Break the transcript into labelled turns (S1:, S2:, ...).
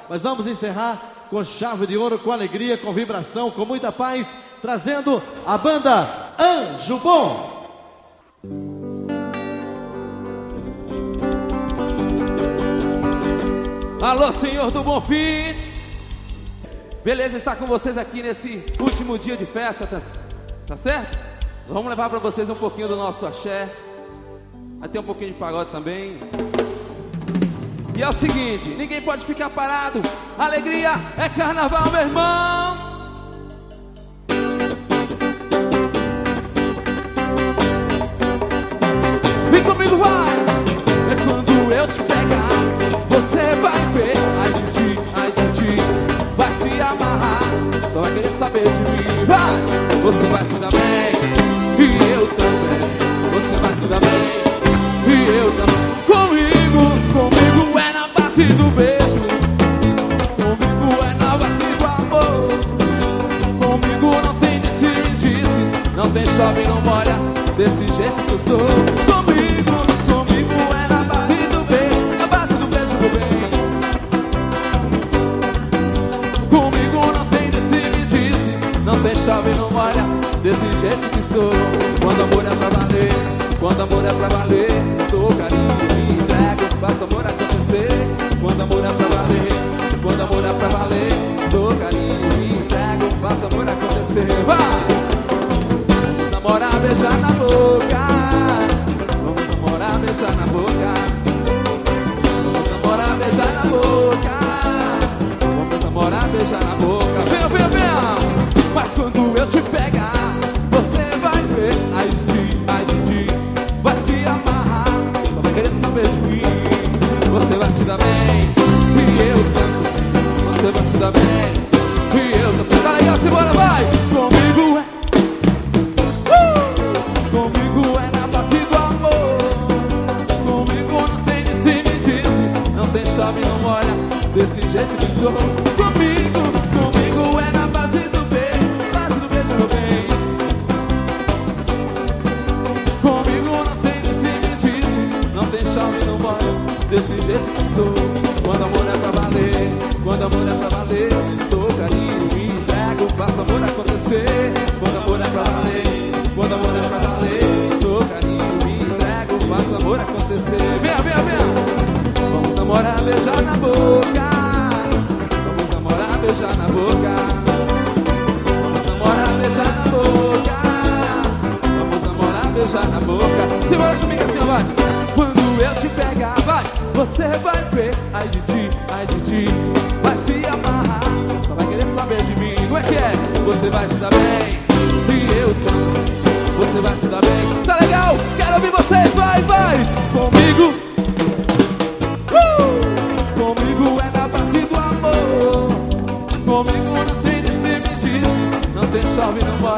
S1: Mas vamos encerrar com chave de ouro, com alegria, com vibração, com muita paz, trazendo a banda Anjo Bom.
S2: Alô, Senhor do Bom Fim. Beleza estar com vocês aqui nesse último dia de festa, tá certo? Vamos levar pra vocês um pouquinho do nosso axé. Vai ter um pouquinho de pagode também. E é o seguinte, ninguém pode ficar parado. Alegria é carnaval, meu irmão. Vem comigo, vai. É quando eu te pegar, você vai ver. Ai de ti, vai se amarrar. Só vai querer saber de mim. Vai, você vai se dar bem. E eu também. Você vai se dar bem. E eu também. Comigo é na base do beijo. Comigo é na base do amor. Comigo não tem disse, não tem chove, não molha. Desse jeito que eu sou. Comigo é na base do beijo. Na base do beijo, meu bem. Comigo não tem disse, não tem chove, não molha. Desse jeito que sou. Quando amor é pra valer, quando amor é pra valer, dou carinho, me entrego, faço amor acontecer. Quando amor é pra valer, quando amor é pra valer, dou carinho, me entrego, faço amor acontecer. Vai! Vamos namorar, beijar na boca. Vamos namorar, beijar na boca. Vamos namorar, beijar na boca. Vamos namorar, beijar na boca. Venha, venha, venha! Mas quando eu te pegar, você vai ver. Ai de ti, vai se amarrar. Só vai querer saber de mim. Você vai se dar bem, e eu também. Você vai se dar bem, e eu também. Tá legal, simbora, vai! Comigo é comigo é na base do amor. Comigo não tem disse, me disse. Não tem chave, não molha. Desse jeito que sou. Comigo é na base do beijo. Base do beijo, meu bem. Comigo não tem disse, me disse. Não tem chave, não molha. Desse jeito que sou. Quando amor é pra valer, quando amor é pra valer, dou carinho, me entrego, faço amor acontecer. Quando amor é pra valer, quando amor é pra valer, dou carinho, me entrego, faço amor acontecer. Venha, venha, venha! Vamos namorar, beijar na boca. Vamos namorar, beijar na boca. Vamos namorar, beijar na boca. Vamos namorar, beijar na boca. Segura comigo assim, vai! Quando eu te pegar, vai, você vai ver. Ai de ti, vai se amarrar. Só vai querer saber de mim. Como é que é? Você vai se dar bem, e eu também. Você vai se dar bem. Tá legal? Quero ouvir vocês, vai, vai. Comigo comigo é na base do amor. Comigo não tem disse, me diz. Não tem chove, não vai.